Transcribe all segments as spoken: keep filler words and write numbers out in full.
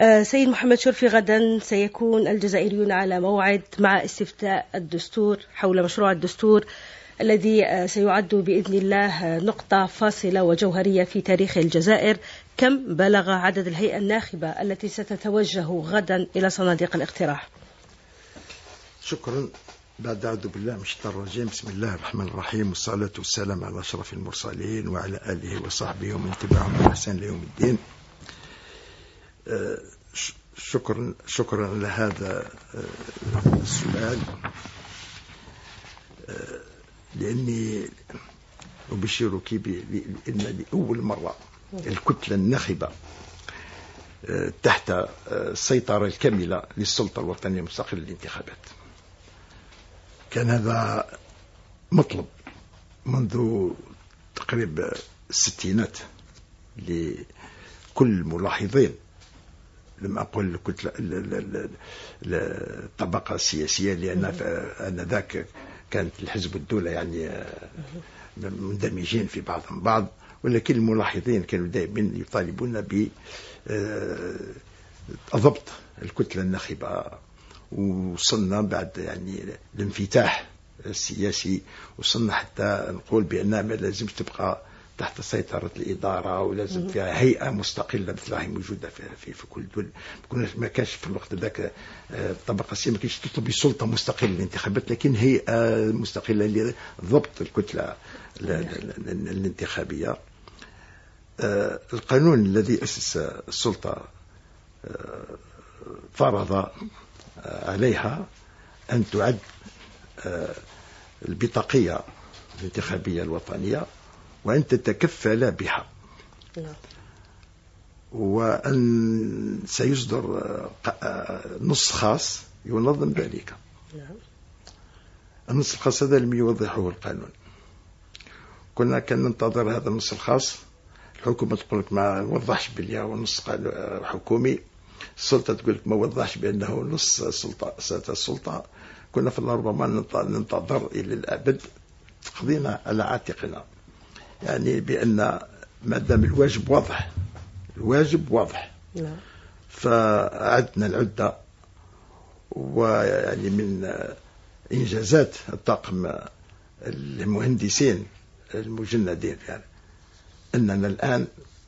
سيد محمد شرفي، غدا سيكون الجزائريون على موعد مع استفتاء الدستور حول مشروع الدستور الذي سيعد بإذن الله نقطة فاصلة وجوهرية في تاريخ الجزائر. كم بلغ عدد الهيئة الناخبة التي ستتوجه غدا إلى صناديق الاقتراح؟ شكرا. بعد أعوذ بالله من الشيطان الرجيم، بسم الله الرحمن الرحيم، والصلاة والسلام على أشرف المرسلين وعلى آله وصحبه ومن تبعهم بإحسان ليوم الدين. شكرا شكرا لهذا السؤال، لأني أبشرك بأن لأول مرة الكتلة الناخبة تحت السيطرة الكاملة للسلطة الوطنية المستقلة للانتخابات. كان هذا مطلب منذ تقريبا الستينات لكل الملاحظين، لم أقل الكتلة الطبقة السياسية، لأن آنذاك كانت الحزب والدولة يعني مندمجين في بعضهم بعض، ولكن الملاحظين كانوا دائما يطالبون بضبط الكتلة الناخبة. وصلنا بعد يعني الانفتاح السياسي، وصلنا حتى نقول بأنها ما لازم تبقى تحت سيطرة الإدارة، ولازم فيها هيئة مستقلة مثلها موجودة في, في, في كل دول. ما كانش في الوقت ذاك الطبقة السياسية ما كانش تطلب سلطة مستقلة للانتخابات، لكن هيئة مستقلة لضبط الكتلة الانتخابية. القانون الذي أسس السلطة فرض عليها أن تعد البطاقية الانتخابية الوطنية وأن تتكفل بها، وأن سيصدر نص خاص ينظم ذلك. النص الخاص هذا لم يوضحه القانون. كنا كان ننتظر هذا النص الخاص، الحكومة تقول لك ما وضحش بلي هو نص حكومي، السلطة تقول لك ما وضحش بأنه نص سلطة السلطة. كنا في ربما ننتظر إلى الأبد، تقضينا على عاتقنا، يعني بأن ما دام الواجب واضح، الواجب واضح، فعدنا العدة. ويعني من إنجازات الطاقم المهندسين المجندين يعني أننا الآن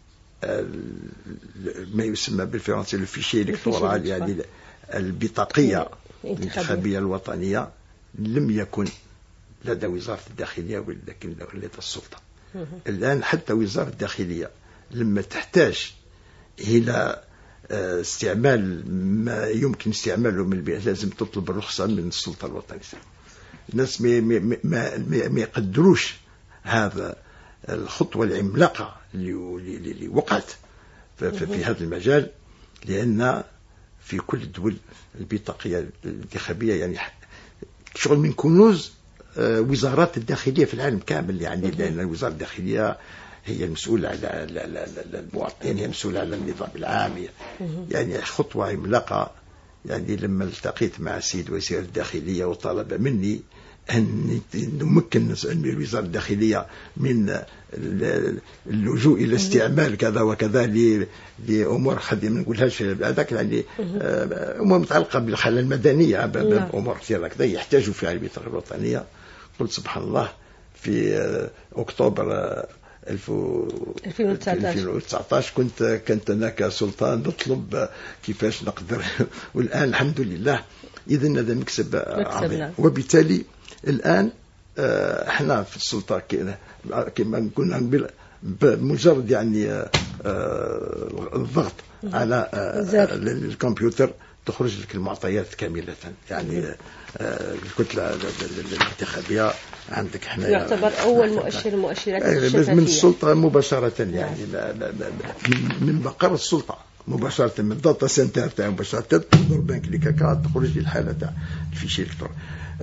ما يسمى بالفرنسي الفيشي الكتروني، يعني البطاقية الانتخابية الوطنية لم يكن لدى وزارة الداخلية ولكن لدى السلطة. الآن حتى وزارة الداخلية لما تحتاج إلى استعمال ما يمكن استعماله من البيئة لازم تطلب الرخصة من السلطة الوطنية. الناس ما, ما, ما, ما يقدروش هذا الخطوة العملاقة اللي وقعت في هذا المجال، لأن في كل الدول البطاقية الانتخابية يعني شغل من كنوز وزارات الداخلية في العالم كامل، يعني لأن وزارة الداخلية هي المسؤولة على المواطنين، هي مسؤولة على النظام العام، يعني خطوة عملاقة. يعني لما التقيت مع السيد وزير الداخلية وطلب مني أن نمكن وزارة الداخلية من اللجوء إلى استعمال كذا وكذا لأمور خدي ما نقولهاش هذاك، يعني أمور متعلقة بالحالة المدنية، أمور كثيرة كذا يحتاجوا فيها البطاقة الوطنية. قلت سبحان الله في أكتوبر ألفين وتسعة عشر كنت كنت أنا كسلطان نطلب كيفاش نقدر، والآن الحمد لله. إذن هذا مكسب عظيم، وبالتالي الآن احنا في السلطة كما قلنا بمجرد يعني الضغط على الكمبيوتر تخرج لك المعطيات كاملة، يعني الكتلة الانتخابية عندك احنا يعتبر أول مؤشر مؤشرات الشفافية من السلطة مباشرة، يعني لا لا لا من مقر السلطة مباشرة، من الداتا سنتر تاع مباشرة تقدر بانك لي كاكا تخرج الحالة تاع الفيشي الكتروني.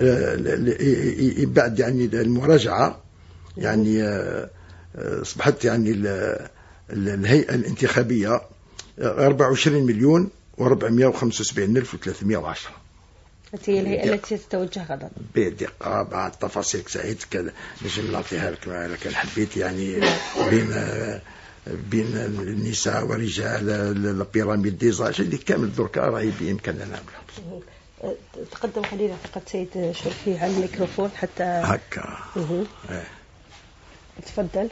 بعد يعني المراجعة يعني أصبحت يعني الهيئة الانتخابية أربعة وعشرين مليون وأربعمائة وخمسة وسبعين ألف وثلاثمائة وعشرة. هي الهيئة التي تتوجه غدا بدقة بعد تفاصيل سعيد نجم نعطيها لك كان حبيت، يعني بين بين النساء والرجال، البيراميد ديزاج اللي كامل دركا راهي بإمكاننا نعملها. تقدم قليلا فقط سيد شرفي على الميكروفون حتى هكا. اه. تفضل.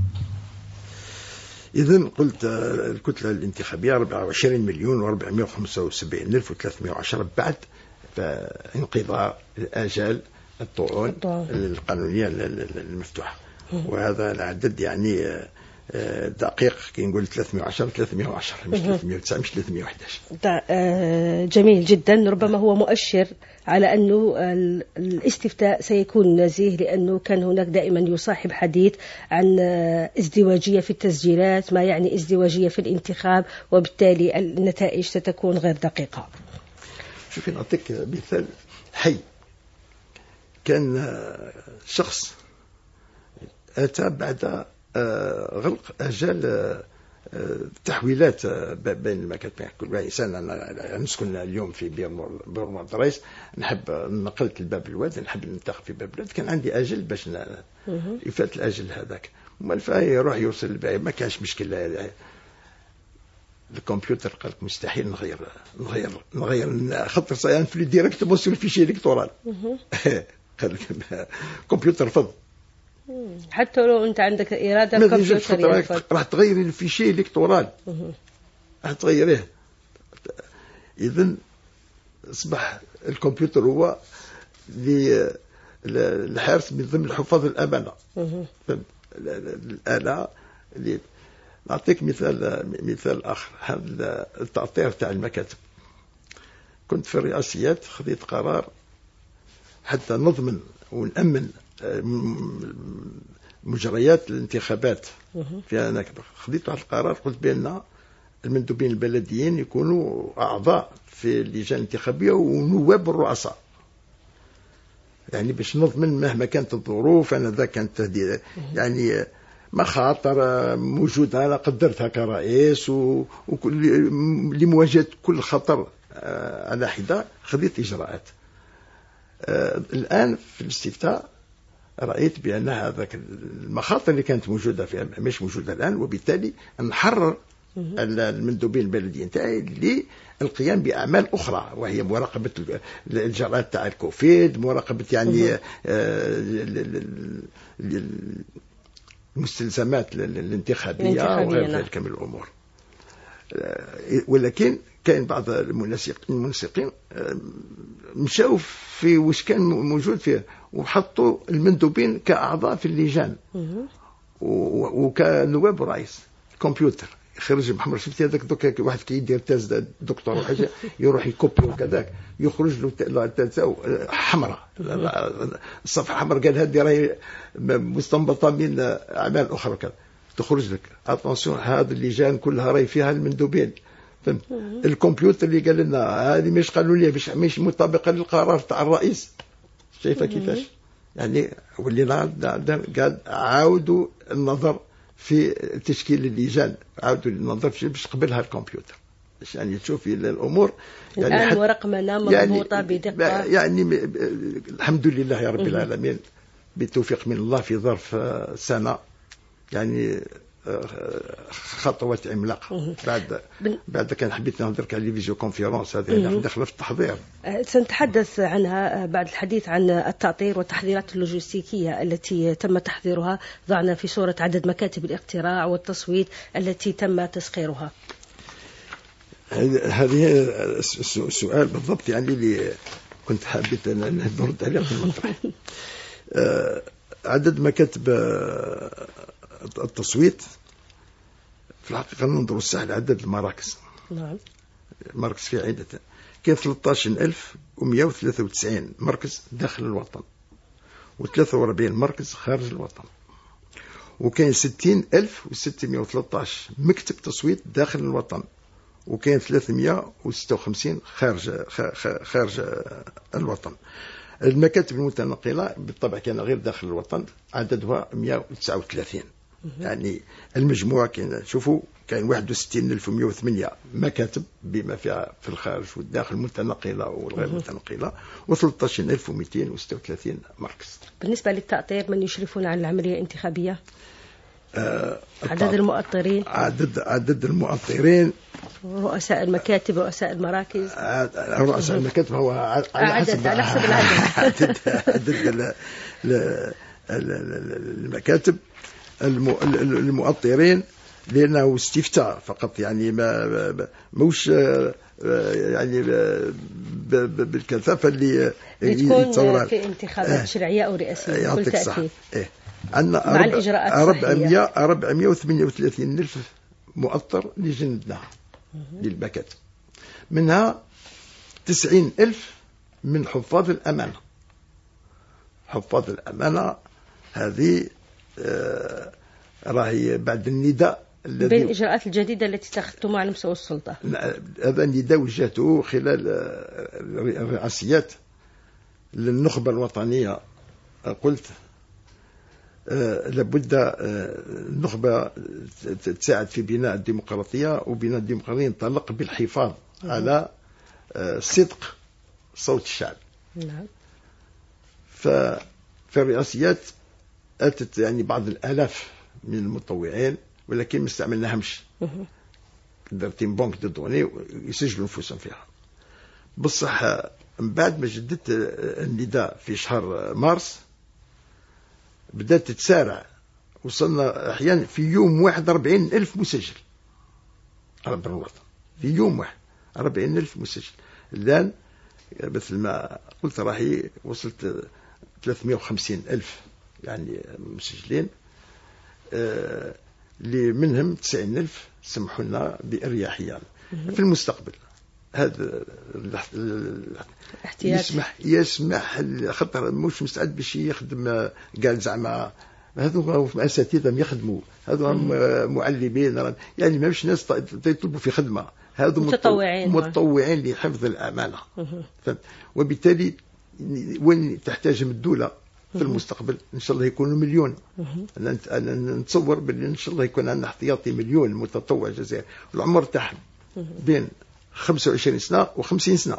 إذن قلت الكتلة الانتخابية أربعة وعشرين مليون وأربعمائة وخمسة وسبعين ألف وثلاثمائة وعشرة بعد انقضاء الآجال الطعون القانونية المفتوحة. وهذا العدد يعني دقيق، كي نقول ثلاثمائة وعشرة ثلاثمائة وعشرة مش ثلاثمائة وتسعة مش ثلاثمائة وأحد عشر. جميل جدا. ربما هو مؤشر على أنه الاستفتاء سيكون نزيه، لأنه كان هناك دائما يصاحب حديث عن ازدواجية في التسجيلات، ما يعني ازدواجية في الانتخاب، وبالتالي النتائج ستكون غير دقيقة. شوفي نعطيك مثال حي. كان شخص أتى بعد غلق أجال تحويلات بين المكاتب. كل إنسان، أنا نسكن اليوم في بيرمور دريس، نحب نقلت الباب الواد، نحب ننتخب في باب الواد، كان عندي أجل باش يفات الأجل هذاك، ومالفا يروح يوصل الباب، ما كانش مشكلة. الكمبيوتر قال لك مستحيل نغير نغير نغير خطر صيان في ديريكت موصل فيشي الكتروني. قال لك الكمبيوتر فض. حتى لو انت عندك اراده الكمبيوتر راح تغير الفيشي الكتروني، راح تغيره. اذا اصبح الكمبيوتر هو الحارس من ضمن حفاظ الامانه. الاله اللي نعطيك مثال مثال آخر. هذا التأطير تاع المكاتب، كنت في الرئاسيات خذيت قرار حتى نضمن ونأمن مجريات الانتخابات في نكبة. خذيت واحد القرار، قلت بأن المندوبين البلديين يكونوا أعضاء في اللجان الانتخابية ونواب الرؤساء، يعني باش نضمن مهما كانت الظروف. أنا ذا كانت تهديد يعني مخاطر موجودة، أنا قدرتها كرئيس، ولمواجهة كل خطر على حدة خذيت إجراءات. الآن في الاستفتاء رأيت بأن هذاك المخاطر اللي كانت موجودة فيها مش موجودة الآن، وبالتالي نحرر المندوبين البلديين تاعي للقيام بأعمال أخرى، وهي مراقبة الإجراءات تاع الكوفيد، مراقبة يعني المستلزمات الانتخابية وغير ذلك من الأمور. ولكن كاين بعض المنسقين مشاو في وش كان موجود فيه، وحطوا المندوبين كأعضاء في اللجان وكنواب رئيس. كمبيوتر يخرج محمد، شفتي هذاك دوك واحد كي يدير تاز دكتور وحاجه يروح يكوبي وكذاك، يخرج له تاز حمراء، الصفحه حمراء، قال هذه راهي مستنبطه من اعمال اخرى كذا، تخرج لك اتونسيون هذه اللجان كلها راهي فيها المندوبين. الكمبيوتر اللي قال لنا هذه مش قانونيه، مش مش مطابقه للقرار تاع الرئيس. شايفه كيفاش يعني ولينا قال عاودوا النظر في تشكيل اللجان، عاودوا النظر في باش قبلها الكمبيوتر، يعني تشوفي الامور يعني الان ورقمنا مضبوطه يعني بدقه. يعني الحمد لله يا رب العالمين بالتوفيق من الله في ظرف سنه يعني خطوات عملاقه. بعد بعد كان حبيت نهضرك على الفيديو كونفيرونس هذه داخله في التحضير، سنتحدث عنها بعد الحديث عن التأطير والتحضيرات اللوجستيكيه التي تم تحضيرها. ضعنا في صوره عدد مكاتب الاقتراع والتصويت التي تم تسخيرها. هذه السؤال بالضبط يعني اللي كنت حابب ان نرد عليه في المطرح. عدد مكاتب التصويت في الحقيقة ننظر الساعة لعدد المراكز. نعم. مراكز في عدة كاين ثلاثة عشر ألف ومئة وثلاثة وتسعين مركز داخل الوطن، وثلاثة وأربعين مركز خارج الوطن، وكاين ستين ألف وستمائة وثلاثة عشر مكتب تصويت داخل الوطن، وكاين ثلاثمائة وستة وخمسين خارج خارج الوطن. المكاتب المتنقلة بالطبع كان غير داخل الوطن عددها مئة وتسعة وثلاثين. يعني المجموع كاين شوفوا كاين واحد وستين ألف ومئة وثمانية مكاتب بما فيها في الخارج والداخل المتنقلة والغير متنقلة، وثلاثة عشر ألف ومئتين وستة وثلاثين مركز. بالنسبة للتأطير من يشرفون على العملية الانتخابية؟ آه عدد المؤطرين عدد عدد المؤطرين، رؤساء المكاتب، رؤساء المراكز. رؤساء المكاتب هو على حسب على حسب العدد. عدد المكاتب. المؤطرين لأنه استفتاء فقط، يعني ما موش يعني بالكثافة اللي تكون في انتخابات آه شرعية أو رئاسية بكل تأكيد. إيه. عندنا مع الإجراءات أربعمائة أربعمائة وثمانية وثلاثين ألف مؤطر لجندناها للمكاتب، منها تسعين ألف من حفاظ الأمانة. حفاظ الأمانة هذه آه راهي بعد النداء بين الإجراءات الجديدة التي اتخذتموها على مستوى السلطة. هذا النداء وجهته خلال الرئاسيات للنخبة الوطنية. قلت آه لابد آه النخبة تساعد في بناء الديمقراطية، وبناء الديمقراطية ينطلق بالحفاظ على آه صدق صوت الشعب. نعم. ففي الرئاسيات أتت يعني بعض الآلاف من المتطوعين، ولكن ما استعملناهمش. درتين بنك دو دوني يسجلوا نفوسهم فيها. بصح من بعد ما جددت النداء في شهر مارس بدأت تتسارع، وصلنا أحيانا في يوم واحد أربعين ألف مسجل على بر الوطن، في يوم واحد أربعين ألف مسجل. الآن مثل ما قلت راهي وصلت ثلاثمائة وخمسين ألف يعني مسجلين، آه اللي منهم تسعين ألف سمحوا لنا بأريحية. في المستقبل هذا يسمح يسمح خطر مش مستعد باش يخدم، قال زعما هذو اساتذه يخدموا، هذو معلمين، يعني ما مش ناس يطلبوا في خدمه، هذو متطوعين متطوعين لحفظ الامانه. وبالتالي وين تحتاجهم الدوله في المستقبل ان شاء الله يكونوا مليون. انا نتصور باللي ان شاء الله يكون عندنا احتياطي مليون متطوع جزائري، العمر تاعهم بين خمسة وعشرين سنه وخمسين سنه.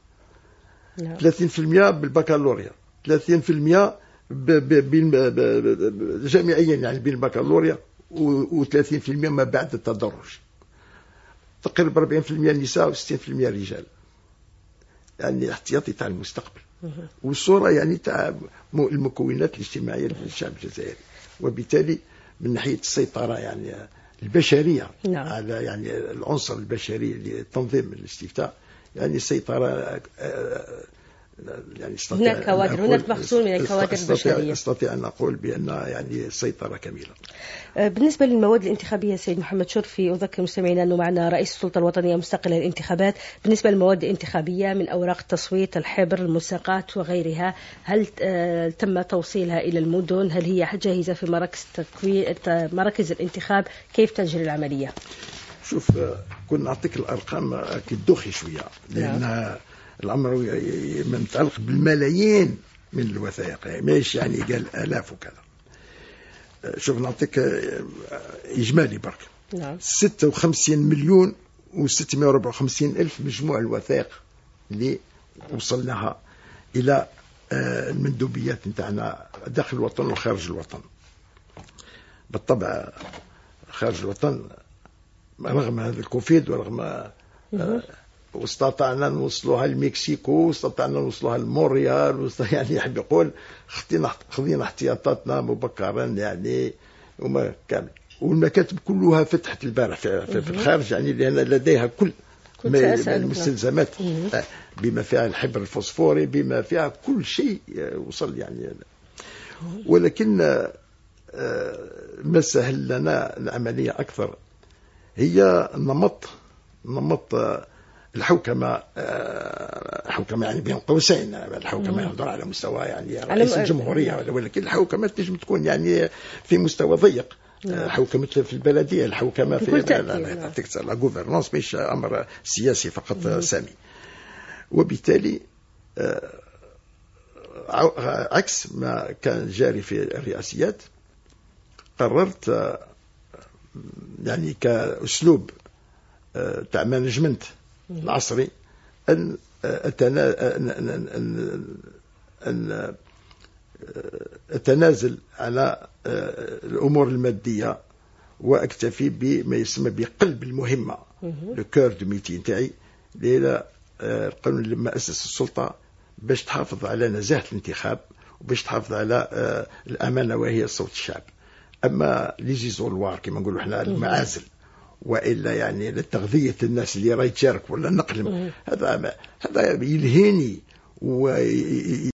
ثلاثين بالمئة بالبكالوريا، ثلاثين بالمئة بين جامعيا يعني بين البكالوريا، و30% ما بعد التدرج. تقريبا أربعين بالمئة نساء وستين بالمئة رجال، يعني احتياطي تاع المستقبل. والصورة يعني تاع المكونات الاجتماعية للشعب الجزائري. وبالتالي من ناحية السيطرة يعني البشرية نعم. على يعني العنصر البشري لتنظيم الاستفتاء، يعني السيطرة يعني هناك كوادر، هناك مخزون من الكوادر البشرية. استطيع أن أقول بأن يعني سيطرة كاملة. بالنسبة للمواد الانتخابية سيد محمد شرفي، أذكر مستمعينا أنه معنا رئيس السلطة الوطنية المستقلة للانتخابات. بالنسبة للمواد الانتخابية من أوراق التصويت، الحبر، الملصقات وغيرها، هل تم توصيلها إلى المدن؟ هل هي جاهزة في مراكز تكوين مراكز الانتخاب؟ كيف تجري العملية؟ شوف، كنا نعطيك الأرقام أكيد دوخي شوية، لأن الأمر متعلق بالملايين من الوثائق، يعني ماهيش يعني قال آلاف وكذا. شوف نعطيك إجمالي برك. نعم. ستة وخمسين مليون وستمائة وأربعة وخمسين ألف مجموع الوثائق اللي وصلناها إلى المندوبيات نتاعنا داخل الوطن وخارج الوطن. بالطبع خارج الوطن رغم هذا الكوفيد ورغم واستطعنا نوصلوها لمكسيكو، واستطعنا نوصلوها لمونريال، يعني يحب يقول خدينا خدينا احتياطاتنا مبكرا يعني وما كامل. والمكاتب كلها فتحت البارح في, في, في الخارج، يعني لأن لديها كل المستلزمات بما فيها الحبر الفوسفوري، بما فيها كل شيء وصل يعني. ولكن ما سهل لنا العملية أكثر هي نمط نمط الحوكمة. حوكمة يعني بين قوسين، الحوكمة ينظر على مستوى يعني رئيس الجمهورية، ولكن الحوكمة تنجم تكون يعني في مستوى ضيق. حوكمة في البلدية، الحوكمة في لا غوفرنانس، مش أمر سياسي فقط سامي. وبالتالي عكس ما كان جاري في الرئاسيات، قررت يعني كأسلوب تاع مانجمنت العصري أن أتنا أن أن أن أتنازل على الأمور المادية وأكتفي بما يسمى بقلب المهمة، لو كور دو ميتي نتاعي. ليلة القانون لما أسس السلطة باش تحافظ على نزاهة الانتخاب وباش تحافظ على الأمانة وهي صوت الشعب. أما ليزيزولوار كما نقولوا احنا المعازل وإلا يعني لتغذية الناس اللي راهي تشارك ولا نقلم، هذا هذا يلهيني و